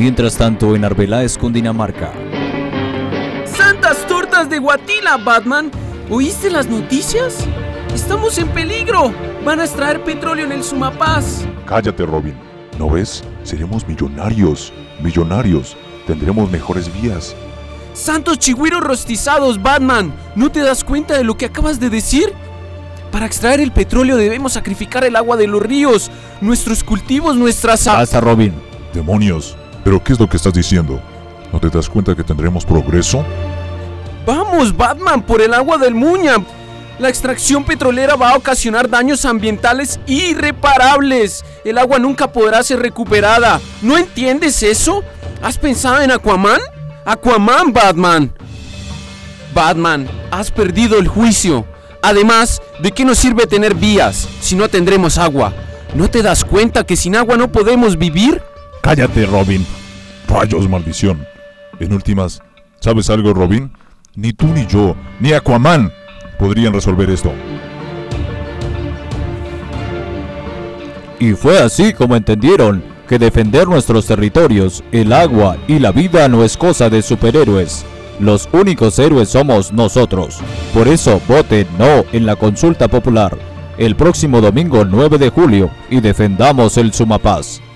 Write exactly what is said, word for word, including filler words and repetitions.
Mientras tanto, en Arbeláez, Cundinamarca. ¡Santas tortas de Guatila, Batman! ¿Oíste las noticias? ¡Estamos en peligro! ¡Van a extraer petróleo en el Sumapaz! Cállate, Robin. ¿No ves? Seremos millonarios. Millonarios. Tendremos mejores vías. ¡Santos chigüiros rostizados, Batman! ¿No te das cuenta de lo que acabas de decir? Para extraer el petróleo debemos sacrificar el agua de los ríos, nuestros cultivos, nuestras... Basta, Robin. Demonios. ¿Pero qué es lo que estás diciendo? ¿No te das cuenta que tendremos progreso? ¡Vamos, Batman, por el agua del Muña! La extracción petrolera va a ocasionar daños ambientales irreparables. El agua nunca podrá ser recuperada. ¿No entiendes eso? ¿Has pensado en Aquaman? ¡Aquaman, Batman! Batman, has perdido el juicio. Además, ¿de qué nos sirve tener vías si no tendremos agua? ¿No te das cuenta que sin agua no podemos vivir? ¡Cállate, Robin! ¡Rayos, maldición! En últimas, ¿sabes algo, Robin? Ni tú ni yo, ni Aquaman podrían resolver esto. Y fue así como entendieron que defender nuestros territorios, el agua y la vida no es cosa de superhéroes. Los únicos héroes somos nosotros. Por eso voten no en la consulta popular el próximo domingo nueve de julio y defendamos el Sumapaz.